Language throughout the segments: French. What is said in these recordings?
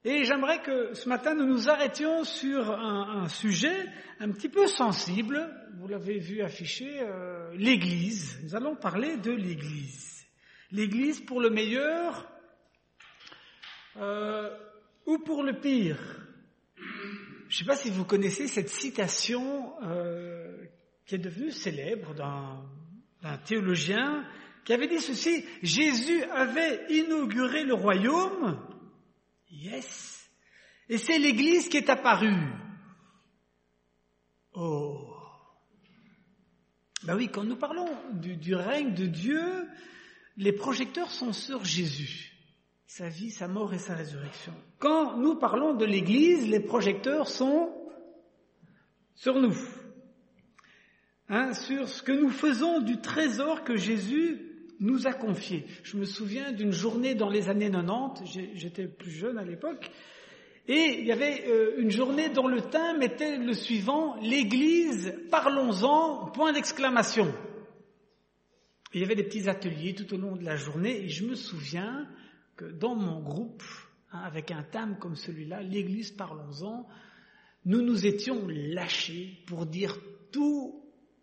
Et j'aimerais que ce matin nous nous arrêtions sur un sujet un petit peu sensible. Vous l'avez vu affiché, l'Église. Nous allons parler de l'Église. L'Église pour le meilleur ou pour le pire. Je ne sais pas si vous connaissez cette citation qui est devenue célèbre d'un théologien qui avait dit ceci: Jésus avait inauguré le royaume. Yes. Et c'est l'Église qui est apparue. Oh. Ben oui, quand nous parlons du règne de Dieu, les projecteurs sont sur Jésus. Sa vie, sa mort et sa résurrection. Quand nous parlons de l'Église, les projecteurs sont sur nous. Sur ce que nous faisons du trésor que Jésus nous a confié. Je me souviens d'une journée dans les années 90, j'étais plus jeune à l'époque, et il y avait une journée dont le thème était le suivant: l'Église, parlons-en, point d'exclamation. Et il y avait des petits ateliers tout au long de la journée, et je me souviens que dans mon groupe, avec un thème comme celui-là, l'Église, parlons-en, nous nous étions lâchés pour dire tout,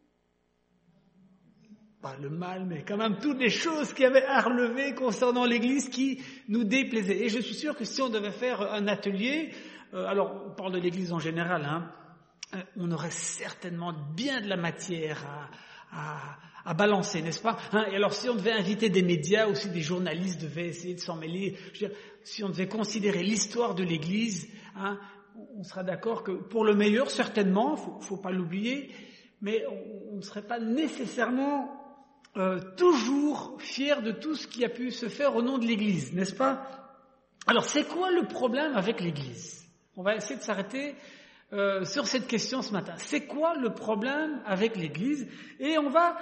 pas le mal, mais quand même toutes les choses qui avaient à relever concernant l'Église qui nous déplaisaient. Et je suis sûr que si on devait faire un atelier, alors on parle de l'Église en général, on aurait certainement bien de la matière à balancer, n'est-ce pas? Et alors si on devait inviter des médias, aussi des journalistes devaient essayer de s'en mêler, je veux dire, si on devait considérer l'histoire de l'Église, on sera d'accord que pour le meilleur, certainement, faut pas l'oublier, mais on ne serait pas nécessairement toujours fier de tout ce qui a pu se faire au nom de l'Église, n'est-ce pas? Alors, c'est quoi le problème avec l'Église? On va essayer de s'arrêter sur cette question ce matin. C'est quoi le problème avec l'Église? Et on va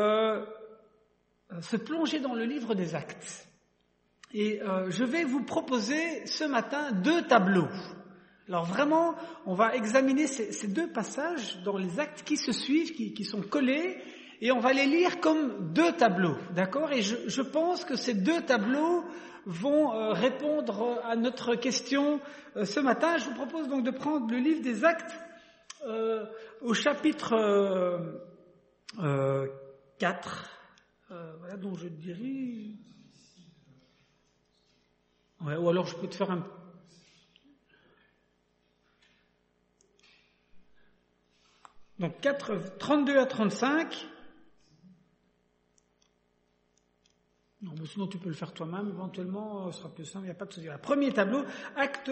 se plonger dans le livre des Actes. Et je vais vous proposer ce matin 2 tableaux. Alors vraiment, on va examiner ces 2 passages dans les Actes qui se suivent, qui sont collés, et on va les lire comme 2 tableaux, d'accord? Et je pense que ces 2 tableaux vont répondre à notre question ce matin. Je vous propose donc de prendre le livre des Actes au chapitre 4, voilà, dont je dirais... Ouais, ou alors je peux te faire un... Donc 4, 32 à 35... Non, mais sinon tu peux le faire toi-même, éventuellement, ce sera plus simple, il n'y a pas de souci. Premier tableau, Acte,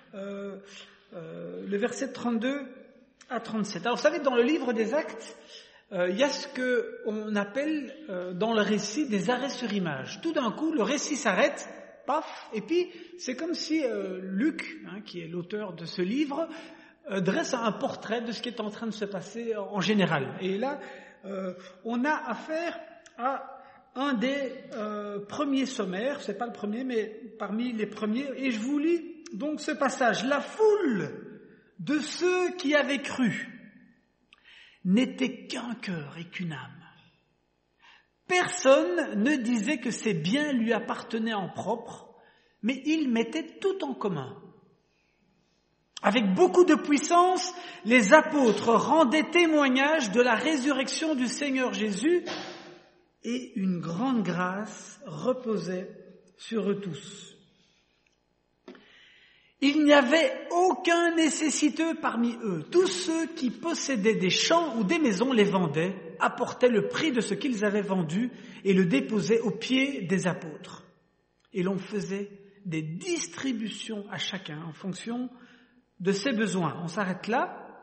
le verset 32 à 37. Alors vous savez, dans le livre des Actes, il y a ce qu'on appelle dans le récit des arrêts sur image. Tout d'un coup, le récit s'arrête, paf, et puis c'est comme si Luc, qui est l'auteur de ce livre, dresse un portrait de ce qui est en train de se passer en général. Et là, on a affaire à un des premiers sommaires, c'est pas le premier, mais parmi les premiers, et je vous lis donc ce passage. La foule de ceux qui avaient cru n'était qu'un cœur et qu'une âme. Personne ne disait que ses biens lui appartenaient en propre, mais ils mettaient tout en commun. Avec beaucoup de puissance, les apôtres rendaient témoignage de la résurrection du Seigneur Jésus, et une grande grâce reposait sur eux tous. Il n'y avait aucun nécessiteux parmi eux. Tous ceux qui possédaient des champs ou des maisons les vendaient, apportaient le prix de ce qu'ils avaient vendu et le déposaient aux pieds des apôtres. Et l'on faisait des distributions à chacun en fonction de ses besoins. On s'arrête là.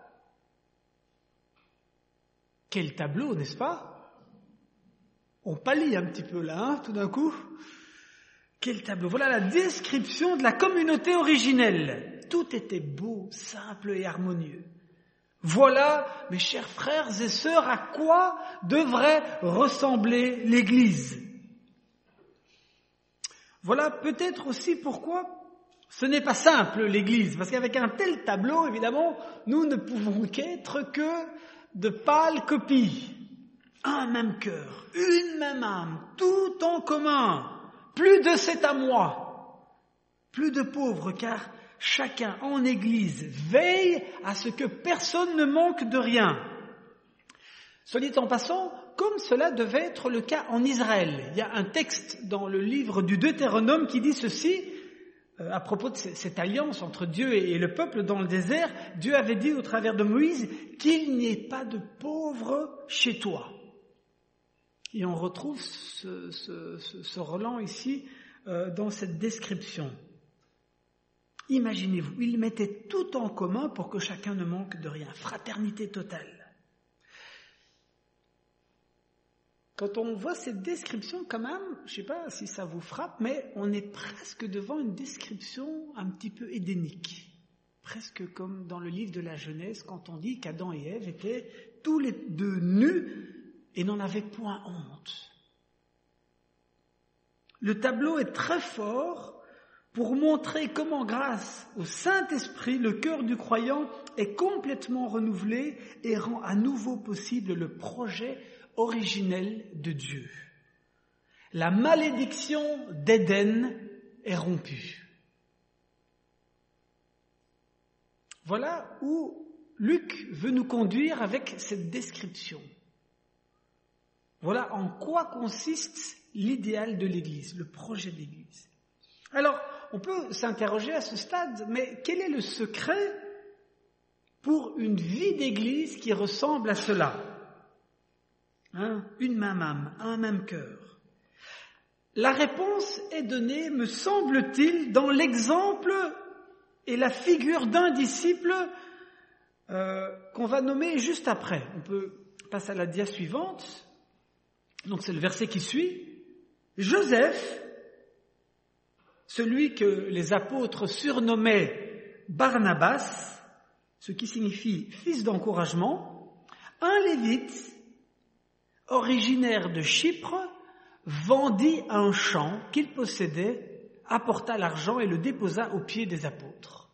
Quel tableau, n'est-ce pas? On pâlit un petit peu là, tout d'un coup. Quel tableau! Voilà la description de la communauté originelle. Tout était beau, simple et harmonieux. Voilà, mes chers frères et sœurs, à quoi devrait ressembler l'Église. Voilà peut-être aussi pourquoi ce n'est pas simple l'Église, parce qu'avec un tel tableau, évidemment, nous ne pouvons qu'être que de pâles copies. Un même cœur, une même âme, tout en commun. Plus de c'est à moi. Plus de pauvres, car chacun en Église veille à ce que personne ne manque de rien. Soit dit en passant, comme cela devait être le cas en Israël. Il y a un texte dans le livre du Deutéronome qui dit ceci, à propos de cette alliance entre Dieu et le peuple dans le désert. Dieu avait dit au travers de Moïse qu'il n'y ait pas de pauvres chez toi. Et on retrouve ce relent ici dans cette description. Imaginez-vous, il mettait tout en commun pour que chacun ne manque de rien. Fraternité totale. Quand on voit cette description, quand même, je ne sais pas si ça vous frappe, mais on est presque devant une description un petit peu édénique. Presque comme dans le livre de la Genèse, quand on dit qu'Adam et Ève étaient tous les deux nus et n'en avaient point honte. Le tableau est très fort pour montrer comment, grâce au Saint-Esprit, le cœur du croyant est complètement renouvelé et rend à nouveau possible le projet originel de Dieu. La malédiction d'Éden est rompue. Voilà où Luc veut nous conduire avec cette description. Voilà en quoi consiste l'idéal de l'Église, le projet de l'Église. Alors, on peut s'interroger à ce stade, mais quel est le secret pour une vie d'Église qui ressemble à cela ? Une même âme, un même cœur. La réponse est donnée, me semble-t-il, dans l'exemple et la figure d'un disciple qu'on va nommer juste après. On peut passer à la dia suivante. Donc c'est le verset qui suit. Joseph, celui que les apôtres surnommaient Barnabas, ce qui signifie fils d'encouragement, un lévite originaire de Chypre, vendit un champ qu'il possédait, apporta l'argent et le déposa aux pieds des apôtres.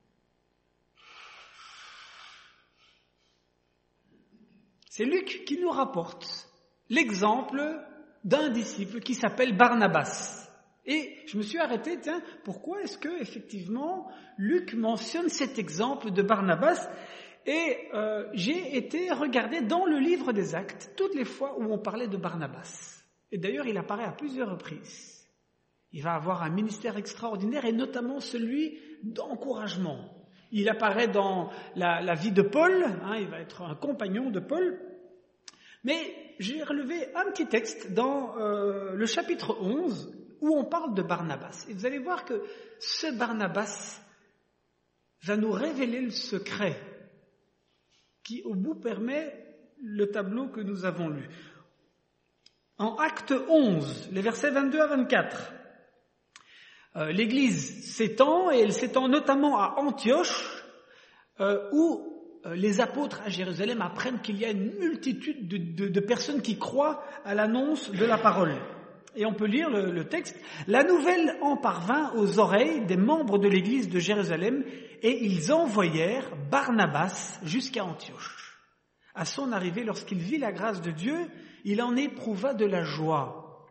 C'est Luc qui nous rapporte l'exemple d'un disciple qui s'appelle Barnabas. Et je me suis arrêté, pourquoi est-ce que effectivement Luc mentionne cet exemple de Barnabas ? Et j'ai été regarder dans le livre des Actes toutes les fois où on parlait de Barnabas. Et d'ailleurs, il apparaît à plusieurs reprises. Il va avoir un ministère extraordinaire et notamment celui d'encouragement. Il apparaît dans la vie de Paul, il va être un compagnon de Paul. Mais j'ai relevé un petit texte dans le chapitre 11 où on parle de Barnabas. Et vous allez voir que ce Barnabas va nous révéler le secret qui au bout permet le tableau que nous avons lu. En Acte 11, les versets 22 à 24, l'Église s'étend, et elle s'étend notamment à Antioche, où les apôtres à Jérusalem apprennent qu'il y a une multitude de personnes qui croient à l'annonce de la parole. Et on peut lire le texte. La nouvelle en parvint aux oreilles des membres de l'Église de Jérusalem, et ils envoyèrent Barnabas jusqu'à Antioche. À son arrivée, lorsqu'il vit la grâce de Dieu, il en éprouva de la joie.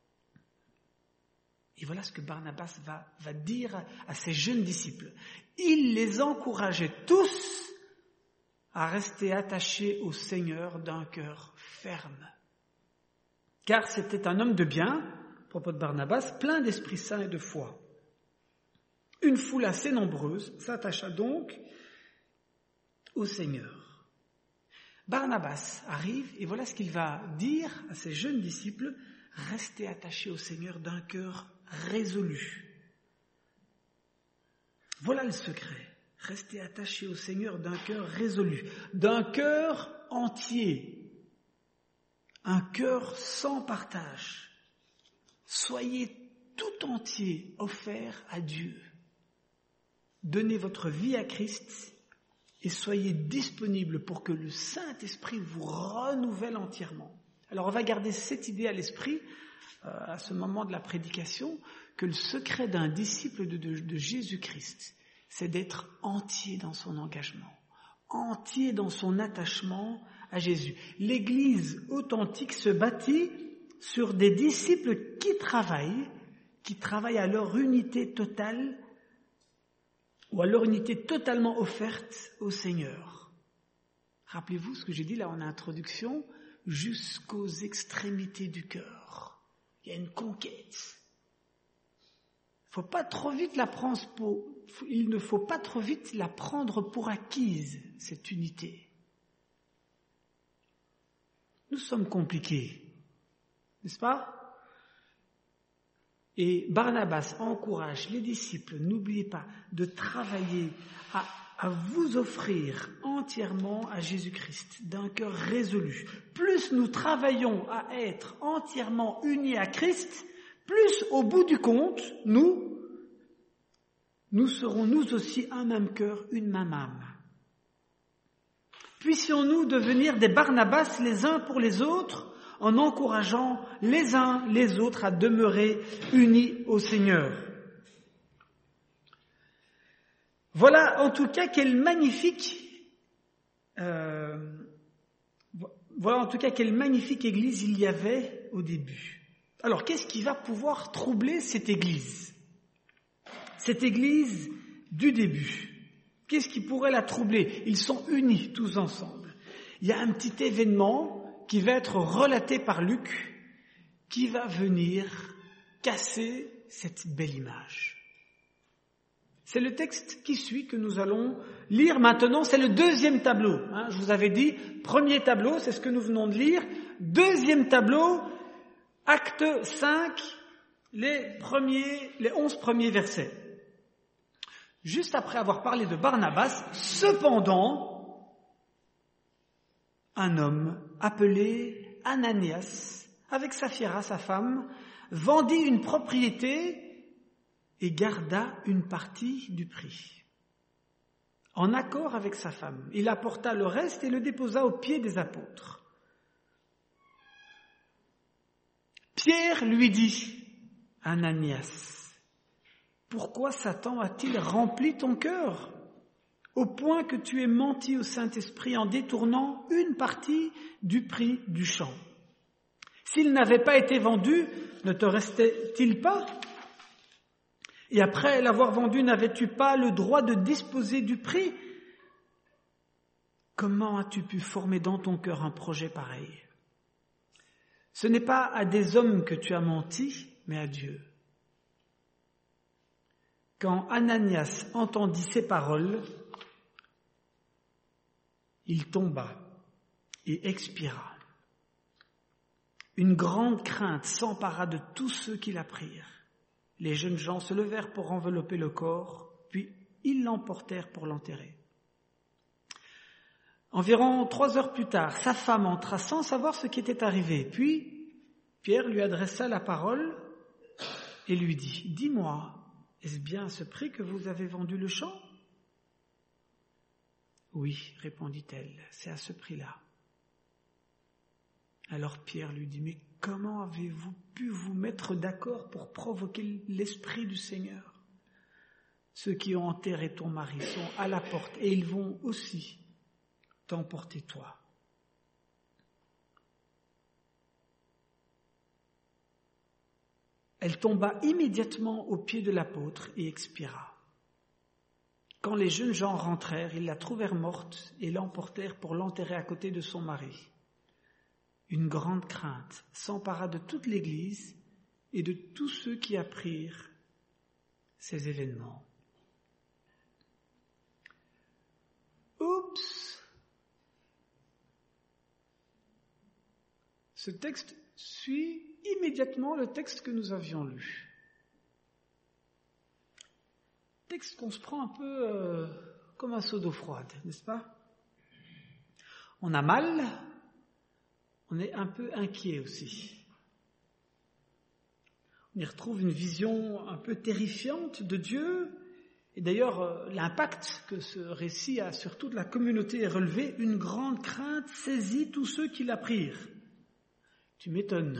Et voilà ce que Barnabas va dire à ses jeunes disciples. Il les encourageait tous à rester attachés au Seigneur d'un cœur ferme. Car c'était un homme de bien, à propos de Barnabas, plein d'Esprit Saint et de foi. Une foule assez nombreuse s'attacha donc au Seigneur. Barnabas arrive et voilà ce qu'il va dire à ses jeunes disciples, restez attachés au Seigneur d'un cœur résolu. Voilà le secret, restez attachés au Seigneur d'un cœur résolu, d'un cœur entier, un cœur sans partage. Soyez tout entier offert à Dieu. Donnez votre vie à Christ et soyez disponibles pour que le Saint-Esprit vous renouvelle entièrement. Alors on va garder cette idée à l'esprit à ce moment de la prédication, que le secret d'un disciple de Jésus-Christ, c'est d'être entier dans son engagement, entier dans son attachement à Jésus. L'Église authentique se bâtit sur des disciples qui travaillent à leur unité totale ou à leur unité totalement offerte au Seigneur. Rappelez-vous ce que j'ai dit là en introduction, jusqu'aux extrémités du cœur. Il y a une conquête. Il ne faut pas trop vite la prendre pour acquise, cette unité. Nous sommes compliqués, n'est-ce pas? Et Barnabas encourage les disciples, n'oubliez pas de travailler à vous offrir entièrement à Jésus-Christ, d'un cœur résolu. Plus nous travaillons à être entièrement unis à Christ, plus au bout du compte, nous serons nous aussi un même cœur, une même âme. Puissions-nous devenir des Barnabas les uns pour les autres, en encourageant les uns les autres à demeurer unis au Seigneur. Voilà en tout cas quelle magnifique église il y avait au début. Alors qu'est-ce qui va pouvoir troubler cette église? Cette église du début. Qu'est-ce qui pourrait la troubler? Ils sont unis tous ensemble. Il y a un petit événement qui va être relaté par Luc, qui va venir casser cette belle image. C'est le texte qui suit que nous allons lire maintenant. C'est le deuxième tableau. Je vous avais dit, premier tableau, c'est ce que nous venons de lire. Deuxième tableau, acte 5, les 11 premiers versets. Juste après avoir parlé de Barnabas, cependant, un homme appelé Ananias, avec Saphira, sa femme, vendit une propriété et garda une partie du prix. En accord avec sa femme, il apporta le reste et le déposa aux pieds des apôtres. Pierre lui dit, Ananias, pourquoi Satan a-t-il rempli ton cœur, au point que tu aies menti au Saint-Esprit en détournant une partie du prix du champ? S'il n'avait pas été vendu, ne te restait-il pas? Et après l'avoir vendu, n'avais-tu pas le droit de disposer du prix? Comment as-tu pu former dans ton cœur un projet pareil? Ce n'est pas à des hommes que tu as menti, mais à Dieu. Quand Ananias entendit ces paroles, il tomba et expira. Une grande crainte s'empara de tous ceux qui l'apprirent. Les jeunes gens se levèrent pour envelopper le corps, puis ils l'emportèrent pour l'enterrer. Environ 3 heures plus tard, sa femme entra sans savoir ce qui était arrivé. Puis Pierre lui adressa la parole et lui dit, « Dis-moi, est-ce bien à ce prix que vous avez vendu le champ ?» « Oui, répondit-elle, c'est à ce prix-là. » Alors Pierre lui dit, « Mais comment avez-vous pu vous mettre d'accord pour provoquer l'Esprit du Seigneur? Ceux qui ont enterré ton mari sont à la porte et ils vont aussi t'emporter toi. » Elle tomba immédiatement aux pieds de l'apôtre et expira. Quand les jeunes gens rentrèrent, ils la trouvèrent morte et l'emportèrent pour l'enterrer à côté de son mari. Une grande crainte s'empara de toute l'Église et de tous ceux qui apprirent ces événements. Oups! Ce texte suit immédiatement le texte que nous avions lu. Texte qu'on se prend un peu comme un seau d'eau froide, n'est-ce pas? On a mal, on est un peu inquiet aussi. On y retrouve une vision un peu terrifiante de Dieu. Et d'ailleurs, l'impact que ce récit a sur toute la communauté est relevé. Une grande crainte saisit tous ceux qui l'apprirent. Tu m'étonnes.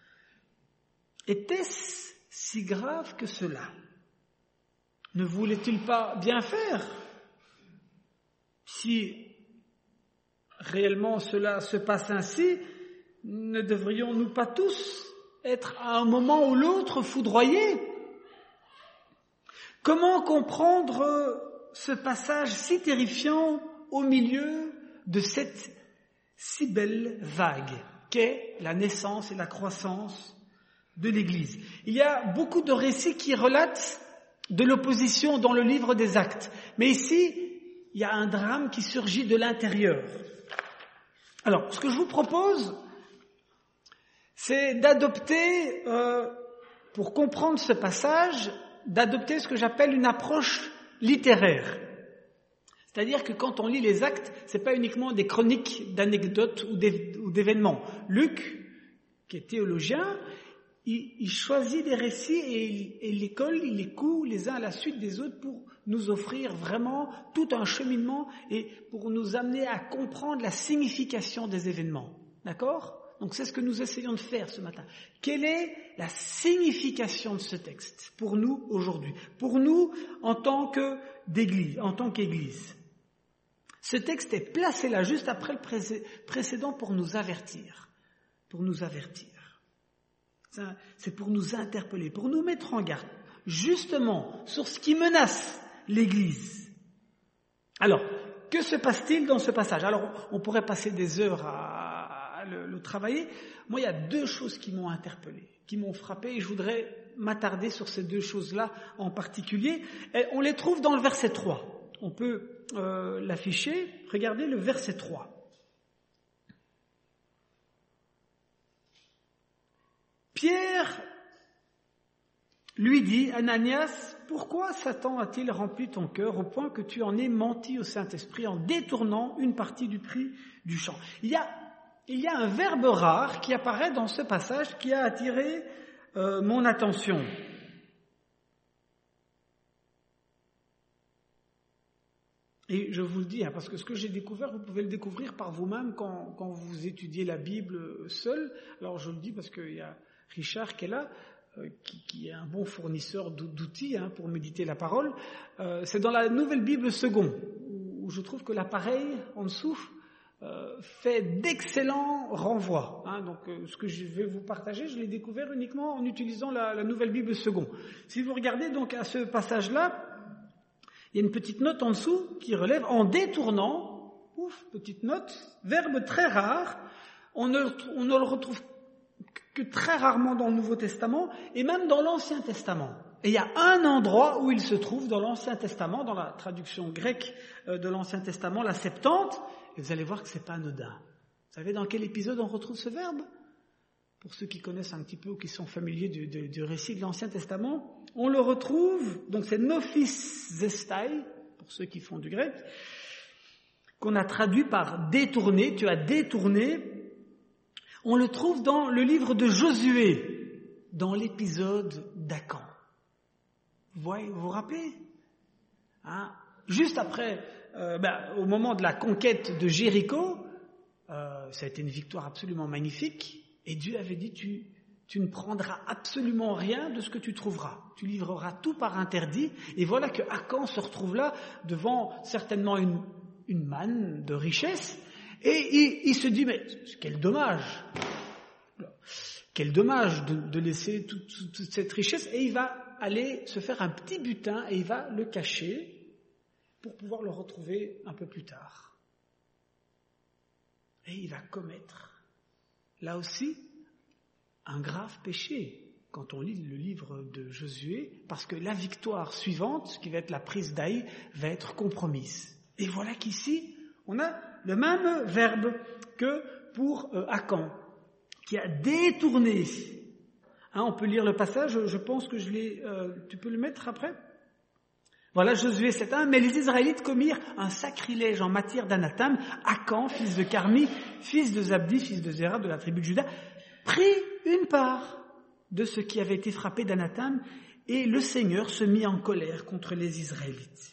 Était-ce si grave que cela? Ne voulait-il pas bien faire? Si réellement cela se passe ainsi, ne devrions-nous pas tous être à un moment ou l'autre foudroyés? Comment comprendre ce passage si terrifiant au milieu de cette si belle vague qu'est la naissance et la croissance de l'Église. Il y a beaucoup de récits qui relatent de l'opposition dans le livre des Actes. Mais ici, il y a un drame qui surgit de l'intérieur. Alors, ce que je vous propose, c'est d'adopter, pour comprendre ce passage, d'adopter ce que j'appelle une approche littéraire. C'est-à-dire que quand on lit les Actes, c'est pas uniquement des chroniques d'anecdotes ou d'événements. Luc, qui est théologien, il choisit des récits et il les colle, il les coud les uns à la suite des autres pour nous offrir vraiment tout un cheminement et pour nous amener à comprendre la signification des événements. D'accord ? Donc c'est ce que nous essayons de faire ce matin. Quelle est la signification de ce texte pour nous aujourd'hui, pour nous en tant qu'Église? Ce texte est placé là juste après le précédent pour nous avertir. C'est pour nous interpeller, pour nous mettre en garde, justement, sur ce qui menace l'Église. Alors, que se passe-t-il dans ce passage? Alors, on pourrait passer des heures à le travailler. Moi, il y a deux choses qui m'ont interpellé, qui m'ont frappé, et je voudrais m'attarder sur ces deux choses-là en particulier. Et on les trouve dans le verset 3. On peut l'afficher. Regardez le verset 3. Pierre lui dit, Ananias, pourquoi Satan a-t-il rempli ton cœur au point que tu en aies menti au Saint-Esprit en détournant une partie du prix du champ? Il y a un verbe rare qui apparaît dans ce passage qui a attiré mon attention. Et je vous le dis, parce que ce que j'ai découvert, vous pouvez le découvrir par vous-même quand vous étudiez la Bible seul. Alors je le dis parce qu'il y a Richard qui est là, qui est un bon fournisseur d'outils pour méditer la parole. C'est dans la Nouvelle Bible Second, où je trouve que l'appareil en dessous fait d'excellents renvois. Donc ce que je vais vous partager, je l'ai découvert uniquement en utilisant la Nouvelle Bible Second. Si vous regardez donc à ce passage-là, il y a une petite note en dessous qui relève en détournant, petite note, verbe très rare, on ne le retrouve que très rarement dans le Nouveau Testament et même dans l'Ancien Testament. Et il y a un endroit où il se trouve dans l'Ancien Testament, dans la traduction grecque de l'Ancien Testament, la Septante, et vous allez voir que c'est pas anodin. Vous savez dans quel épisode on retrouve ce verbe? Pour ceux qui connaissent un petit peu ou qui sont familiers du récit de l'Ancien Testament, on le retrouve, donc c'est Nophi Zestai, pour ceux qui font du grec, qu'on a traduit par détourner, tu as détourné. On le trouve dans le livre de Josué, dans l'épisode d'Acan. Vous vous rappelez? Juste après, au moment de la conquête de Jéricho, ça a été une victoire absolument magnifique, et Dieu avait dit, tu ne prendras absolument rien de ce que tu trouveras. Tu livreras tout par interdit. Et voilà que Acan se retrouve là, devant certainement une manne de richesse, et il se dit, mais quel dommage! Quel dommage de laisser toute cette richesse, et il va aller se faire un petit butin, et il va le cacher pour pouvoir le retrouver un peu plus tard. Et il va commettre, là aussi, un grave péché quand on lit le livre de Josué, parce que la victoire suivante, qui va être la prise d'Aï, va être compromise. Et voilà qu'ici, on a le même verbe que pour Acan, qui a détourné. On peut lire le passage, je pense que je l'ai... tu peux le mettre après? Voilà, Josué 7.1. Mais les Israélites commirent un sacrilège en matière d'anathème. Acan, fils de Carmi, fils de Zabdi, fils de Zéra, de la tribu de Juda, prit une part de ce qui avait été frappé d'anathème, et le Seigneur se mit en colère contre les Israélites.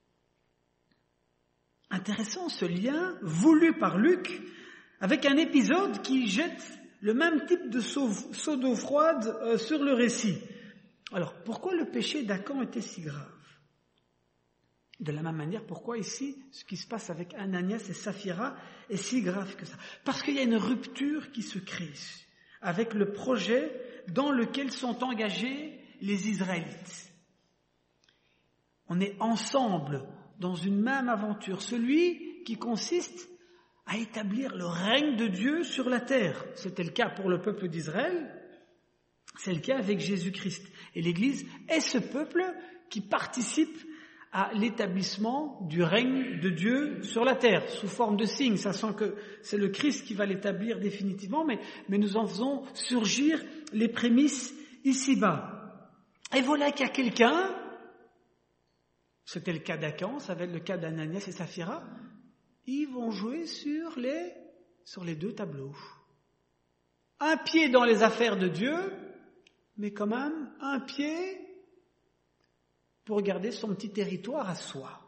Intéressant ce lien voulu par Luc avec un épisode qui jette le même type de seau d'eau froide sur le récit. Alors, pourquoi le péché d'Acan était si grave? De la même manière, pourquoi ici, ce qui se passe avec Ananias et Saphira est si grave que ça? Parce qu'il y a une rupture qui se crée avec le projet dans lequel sont engagés les Israélites. On est ensemble dans une même aventure, celui qui consiste à établir le règne de Dieu sur la terre. C'était le cas pour le peuple d'Israël, c'est le cas avec Jésus-Christ. Et l'Église est ce peuple qui participe à l'établissement du règne de Dieu sur la terre, sous forme de signe. Ça sent que c'est le Christ qui va l'établir définitivement, mais nous en faisons surgir les prémices ici-bas. Et voilà qu'il y a quelqu'un, c'était le cas d'Akan, ça va être le cas d'Ananias et Saphira, ils vont jouer sur les deux tableaux. Un pied dans les affaires de Dieu, mais quand même un pied pour garder son petit territoire à soi.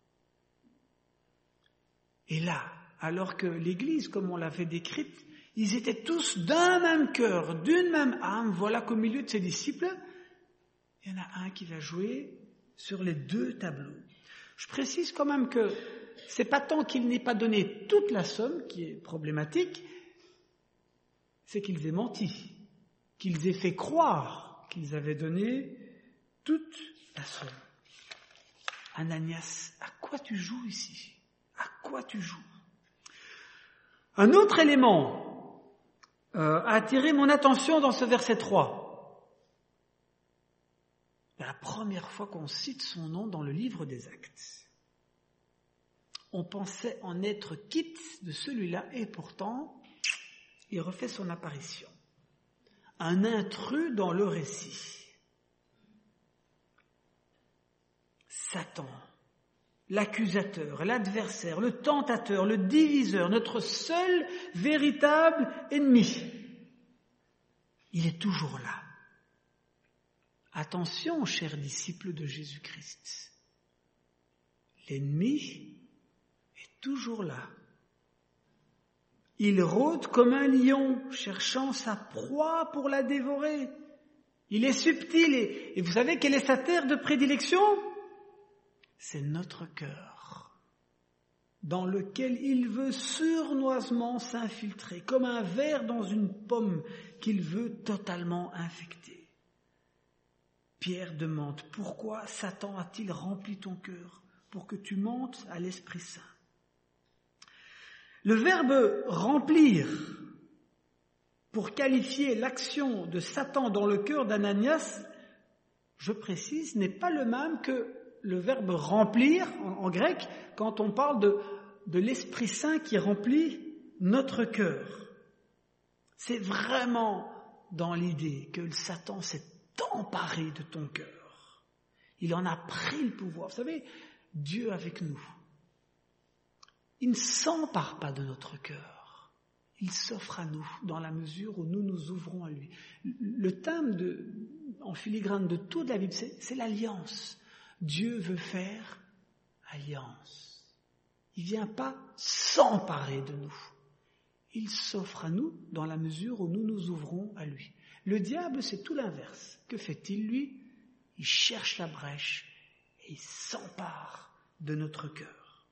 Et là, alors que l'Église, comme on l'avait décrite, ils étaient tous d'un même cœur, d'une même âme, voilà qu'au milieu de ses disciples, il y en a un qui va jouer sur les deux tableaux. Je précise quand même que c'est pas tant qu'il n'ait pas donné toute la somme qui est problématique, c'est qu'ils aient menti, qu'ils aient fait croire qu'ils avaient donné toute la somme. Ananias, à quoi tu joues ici? À quoi tu joues? Un autre élément a attiré mon attention dans ce verset 3. C'est la première fois qu'on cite son nom dans le livre des Actes. On pensait en être quitte de celui-là et pourtant, il refait son apparition. Un intrus dans le récit. Satan, l'accusateur, l'adversaire, le tentateur, le diviseur, notre seul véritable ennemi. Il est toujours là. Attention, chers disciples de Jésus-Christ. L'ennemi est toujours là. Il rôde comme un lion, cherchant sa proie pour la dévorer. Il est subtil et vous savez quelle est sa terre de prédilection? C'est notre cœur, dans lequel il veut sournoisement s'infiltrer, comme un ver dans une pomme qu'il veut totalement infecter. Pierre demande, pourquoi Satan a-t-il rempli ton cœur pour que tu montes à l'Esprit Saint? Le verbe remplir, pour qualifier l'action de Satan dans le cœur d'Ananias, je précise, n'est pas le même que le verbe remplir en grec quand on parle de l'Esprit Saint qui remplit notre cœur. C'est vraiment dans l'idée que le Satan s'est emparé de ton cœur. Il en a pris le pouvoir. Vous savez, Dieu avec nous, il ne s'empare pas de notre cœur. Il s'offre à nous dans la mesure où nous nous ouvrons à lui. Le thème en filigrane de toute la Bible, c'est l'alliance. Dieu veut faire alliance. Il ne vient pas s'emparer de nous. Il s'offre à nous dans la mesure où nous nous ouvrons à lui. Le diable, c'est tout l'inverse. Que fait-il, lui? Il cherche la brèche et il s'empare de notre cœur.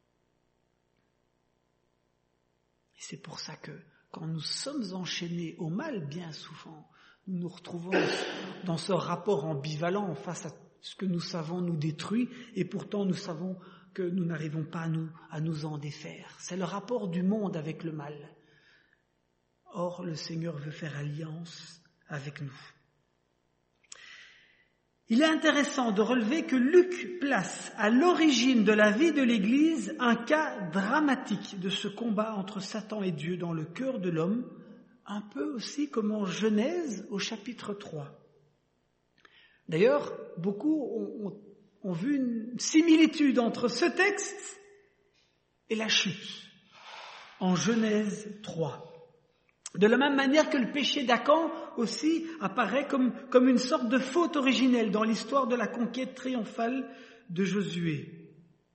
Et c'est pour ça que quand nous sommes enchaînés au mal, bien souvent, nous nous retrouvons dans ce rapport ambivalent face à ce que nous savons nous détruit, et pourtant nous savons que nous n'arrivons pas à nous en défaire. C'est le rapport du monde avec le mal. Or, le Seigneur veut faire alliance avec nous. Il est intéressant de relever que Luc place à l'origine de la vie de l'Église un cas dramatique de ce combat entre Satan et Dieu dans le cœur de l'homme, un peu aussi comme en Genèse au chapitre 3. D'ailleurs, beaucoup ont vu une similitude entre ce texte et la chute en Genèse 3. De la même manière que le péché d'Akan aussi apparaît comme une sorte de faute originelle dans l'histoire de la conquête triomphale de Josué.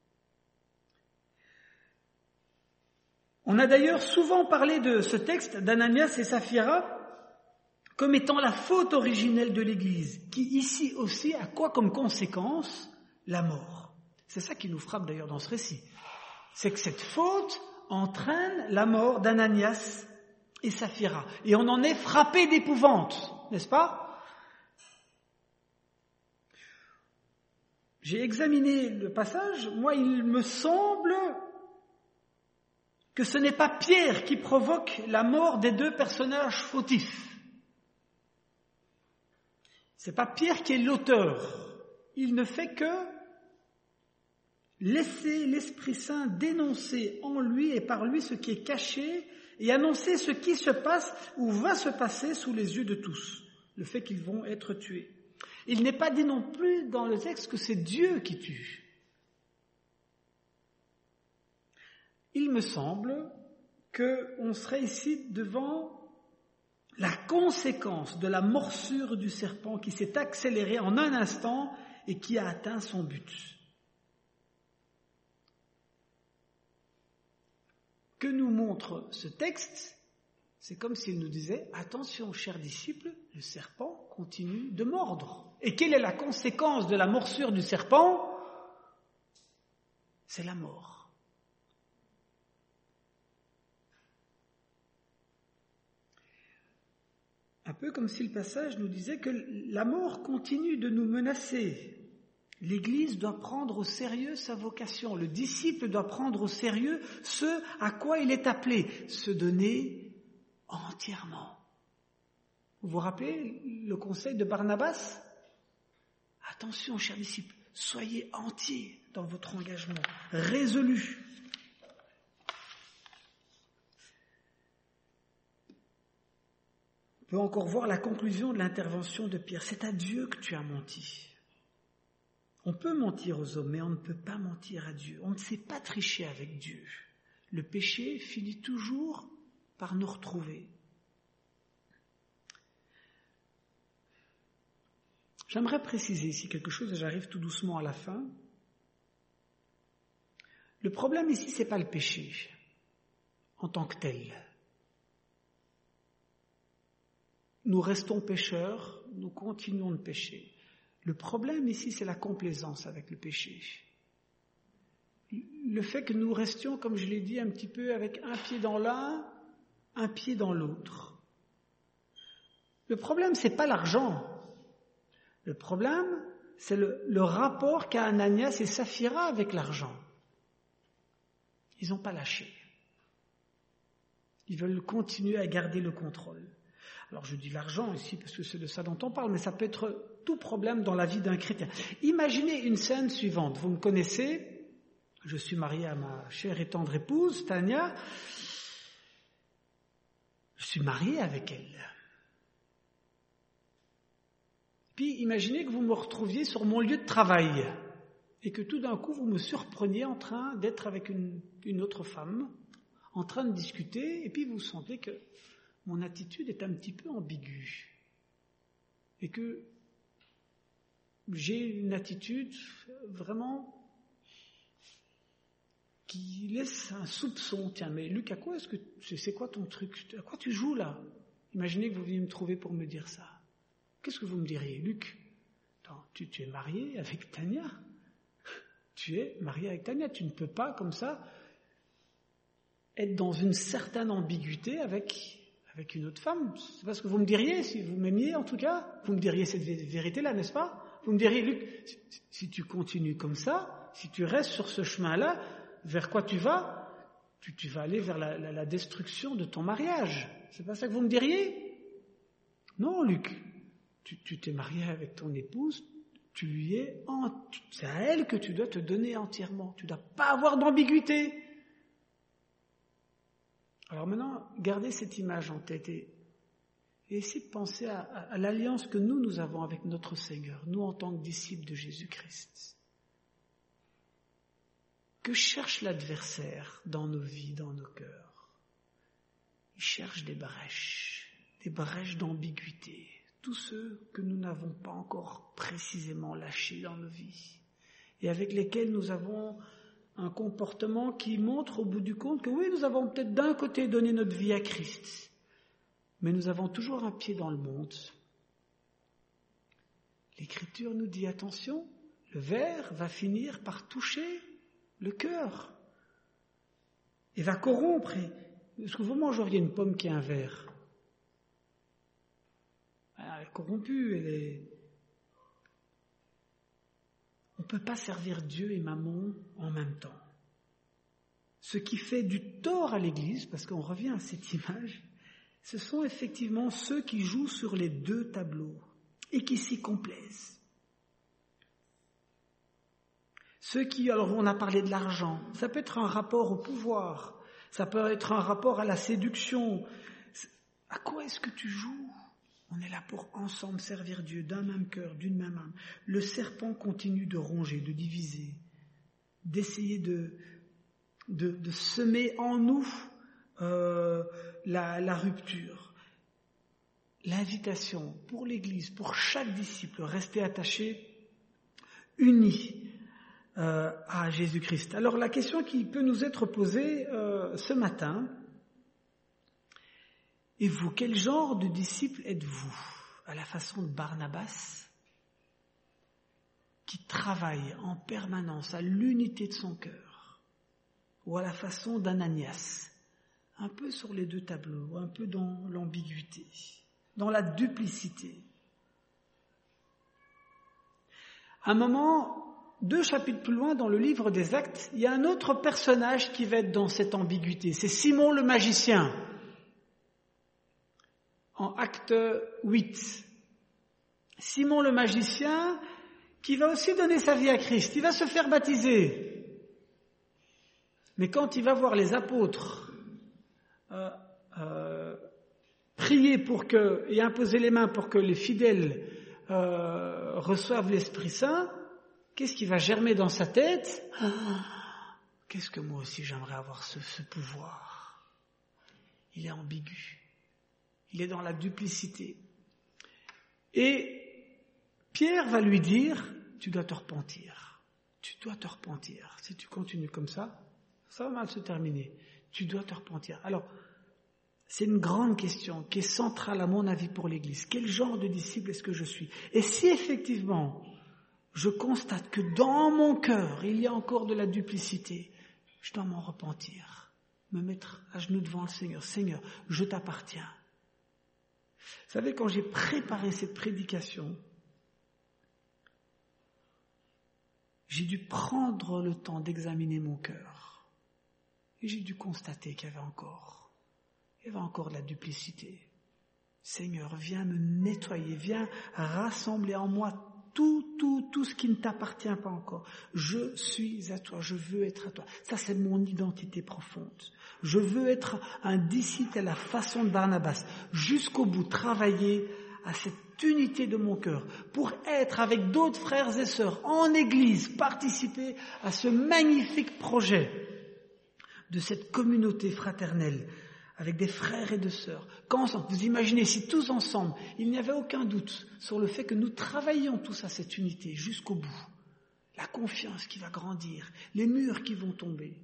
On a d'ailleurs souvent parlé de ce texte d'Ananias et Saphira comme étant la faute originelle de l'Église, qui ici aussi a quoi comme conséquence? La mort. C'est ça qui nous frappe d'ailleurs dans ce récit. C'est que cette faute entraîne la mort d'Ananias et Saphira. Et on en est frappé d'épouvante, n'est-ce pas? J'ai examiné le passage, moi il me semble que ce n'est pas Pierre qui provoque la mort des deux personnages fautifs. C'est pas Pierre qui est l'auteur. Il ne fait que laisser l'Esprit Saint dénoncer en lui et par lui ce qui est caché et annoncer ce qui se passe ou va se passer sous les yeux de tous, le fait qu'ils vont être tués. Il n'est pas dit non plus dans le texte que c'est Dieu qui tue. Il me semble qu'on serait ici devant la conséquence de la morsure du serpent qui s'est accélérée en un instant et qui a atteint son but. Que nous montre ce texte? C'est comme s'il nous disait « Attention, chers disciples, le serpent continue de mordre. » Et quelle est la conséquence de la morsure du serpent? C'est la mort. Un peu comme si le passage nous disait que la mort continue de nous menacer. L'Église doit prendre au sérieux sa vocation. Le disciple doit prendre au sérieux ce à quoi il est appelé, se donner entièrement. Vous vous rappelez le conseil de Barnabas? Attention, chers disciples, soyez entiers dans votre engagement, résolus. On peut encore voir la conclusion de l'intervention de Pierre. C'est à Dieu que tu as menti. On peut mentir aux hommes, mais on ne peut pas mentir à Dieu. On ne sait pas tricher avec Dieu. Le péché finit toujours par nous retrouver. J'aimerais préciser ici quelque chose, et j'arrive tout doucement à la fin. Le problème ici, ce n'est pas le péché en tant que tel. Nous restons pécheurs, nous continuons de pécher. Le problème ici, c'est la complaisance avec le péché. Le fait que nous restions, comme je l'ai dit, un petit peu avec un pied dans l'un, un pied dans l'autre. Le problème, c'est pas l'argent. Le problème, c'est le rapport qu'a Ananias et Saphira avec l'argent. Ils n'ont pas lâché. Ils veulent continuer à garder le contrôle. Alors je dis l'argent ici parce que c'est de ça dont on parle, mais ça peut être tout problème dans la vie d'un chrétien. Imaginez une scène suivante. Vous me connaissez, je suis marié à ma chère et tendre épouse, Tania. Je suis marié avec elle. Puis imaginez que vous me retrouviez sur mon lieu de travail et que tout d'un coup vous me surpreniez en train d'être avec une autre femme, en train de discuter, et puis vous sentez que mon attitude est un petit peu ambiguë et que j'ai une attitude vraiment qui laisse un soupçon. Tiens, mais Luc, à quoi c'est quoi ton truc? À quoi tu joues là? Imaginez que vous veniez me trouver pour me dire ça. Qu'est-ce que vous me diriez, Luc? Attends, tu es marié avec Tania? Tu es marié avec Tania. Tu ne peux pas, comme ça, être dans une certaine ambiguïté avec une autre femme. C'est pas ce que vous me diriez, si vous m'aimiez en tout cas. Vous me diriez cette vérité-là, n'est-ce pas? Vous me diriez, Luc, si tu continues comme ça, si tu restes sur ce chemin-là, vers quoi tu vas? Tu vas aller vers la destruction de ton mariage. C'est pas ça que vous me diriez? Non, Luc. Tu t'es marié avec ton épouse, c'est à elle que tu dois te donner entièrement. Tu ne dois pas avoir d'ambiguïté. Alors maintenant, gardez cette image en tête et essayez de penser à l'alliance que nous avons avec notre Seigneur, nous en tant que disciples de Jésus-Christ. Que cherche l'adversaire dans nos vies, dans nos cœurs? Il cherche des brèches d'ambiguïté. Tous ceux que nous n'avons pas encore précisément lâchés dans nos vies et avec lesquels nous avons un comportement qui montre au bout du compte que oui, nous avons peut-être d'un côté donné notre vie à Christ, mais nous avons toujours un pied dans le monde. L'Écriture nous dit attention, le ver va finir par toucher le cœur et va corrompre. Est-ce que vous mangeriez une pomme qui a un ver? Elle est corrompue, On ne peut pas servir Dieu et Mammon en même temps. Ce qui fait du tort à l'Église, parce qu'on revient à cette image, ce sont effectivement ceux qui jouent sur les deux tableaux et qui s'y complaisent. Ceux qui, alors on a parlé de l'argent, ça peut être un rapport au pouvoir, ça peut être un rapport à la séduction. À quoi est-ce que tu joues ? On est là pour ensemble servir Dieu d'un même cœur, d'une même âme. Le serpent continue de ronger, de diviser, d'essayer de semer en nous la rupture. L'invitation pour l'Église, pour chaque disciple, rester attaché, uni à Jésus-Christ. Alors la question qui peut nous être posée ce matin, et vous, quel genre de disciple êtes-vous ? À la façon de Barnabas, qui travaille en permanence à l'unité de son cœur, ou à la façon d'Ananias, un peu sur les deux tableaux, un peu dans l'ambiguïté, dans la duplicité. À un moment, 2 chapitres plus loin dans le livre des Actes, il y a un autre personnage qui va être dans cette ambiguïté, c'est Simon le magicien. En Acte 8, Simon le magicien qui va aussi donner sa vie à Christ, il va se faire baptiser. Mais quand il va voir les apôtres prier et imposer les mains pour que les fidèles reçoivent l'Esprit Saint, qu'est-ce qui va germer dans sa tête ? Qu'est-ce que moi aussi j'aimerais avoir ce pouvoir ? Il est ambigu. Il est dans la duplicité. Et Pierre va lui dire, tu dois te repentir. Tu dois te repentir. Si tu continues comme ça va mal se terminer. Tu dois te repentir. Alors, c'est une grande question qui est centrale à mon avis pour l'Église. Quel genre de disciple est-ce que je suis ? Et si effectivement, je constate que dans mon cœur, il y a encore de la duplicité, je dois m'en repentir. Me mettre à genoux devant le Seigneur. Seigneur, je t'appartiens. Vous savez, quand j'ai préparé cette prédication, j'ai dû prendre le temps d'examiner mon cœur. Et j'ai dû constater qu'il y avait encore de la duplicité. Seigneur, viens me nettoyer, viens rassembler en moi tout ce qui ne t'appartient pas encore. Je suis à toi, je veux être à toi. Ça, c'est mon identité profonde. Je veux être un disciple à la façon de Barnabas, jusqu'au bout, travailler à cette unité de mon cœur, pour être avec d'autres frères et sœurs en Église, participer à ce magnifique projet de cette communauté fraternelle, avec des frères et des sœurs. Vous imaginez si tous ensemble, il n'y avait aucun doute sur le fait que nous travaillions tous à cette unité jusqu'au bout. La confiance qui va grandir, les murs qui vont tomber.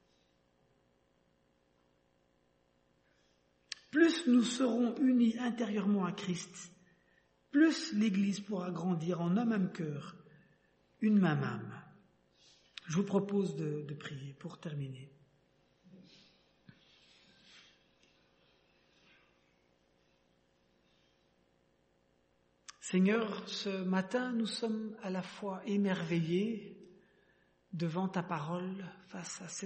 Plus nous serons unis intérieurement à Christ, plus l'Église pourra grandir en un même cœur, une même âme. Je vous propose de prier pour terminer. Seigneur, ce matin, nous sommes à la fois émerveillés devant ta parole face à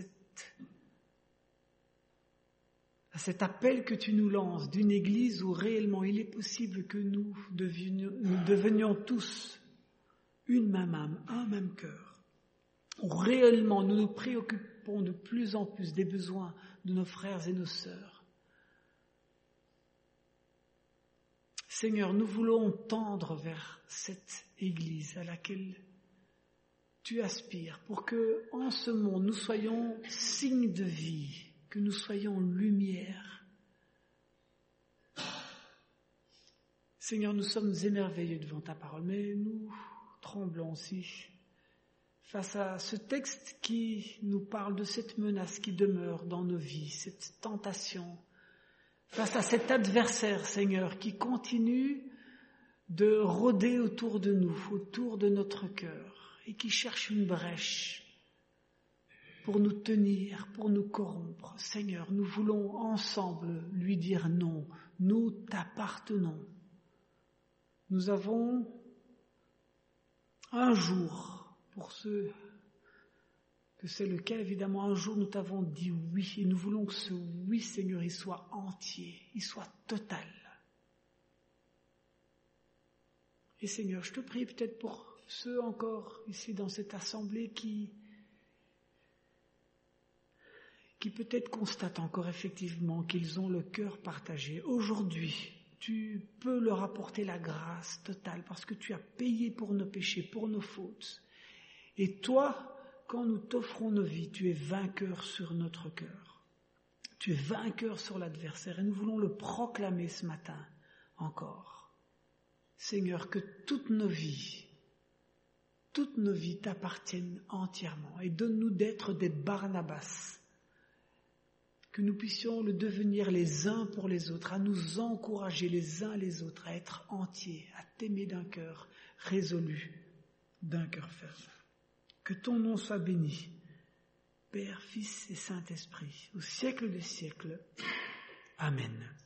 cet appel que tu nous lances d'une église où réellement il est possible que nous devenions tous une même âme, un même cœur, où réellement nous nous préoccupons de plus en plus des besoins de nos frères et nos sœurs. Seigneur, nous voulons tendre vers cette Église à laquelle tu aspires pour que, en ce monde, nous soyons signes de vie, que nous soyons lumière. Seigneur, nous sommes émerveillés devant ta parole, mais nous tremblons aussi face à ce texte qui nous parle de cette menace qui demeure dans nos vies, cette tentation. Face à cet adversaire, Seigneur, qui continue de rôder autour de nous, autour de notre cœur, et qui cherche une brèche pour nous tenir, pour nous corrompre. Seigneur, nous voulons ensemble lui dire non, nous t'appartenons. Nous avons un jour pour ceux que c'est le cas, évidemment, un jour nous t'avons dit oui, et nous voulons que ce oui, Seigneur, il soit entier, il soit total. Et Seigneur, je te prie peut-être pour ceux encore ici dans cette assemblée qui peut-être constatent encore effectivement qu'ils ont le cœur partagé. Aujourd'hui, tu peux leur apporter la grâce totale parce que tu as payé pour nos péchés, pour nos fautes. Et toi, quand nous t'offrons nos vies, tu es vainqueur sur notre cœur. Tu es vainqueur sur l'adversaire et nous voulons le proclamer ce matin encore. Seigneur, que toutes nos vies t'appartiennent entièrement et donne-nous d'être des Barnabas, que nous puissions le devenir les uns pour les autres, à nous encourager les uns les autres, à être entiers, à t'aimer d'un cœur résolu, d'un cœur ferme. Que ton nom soit béni, Père, Fils et Saint-Esprit, au siècle des siècles. Amen.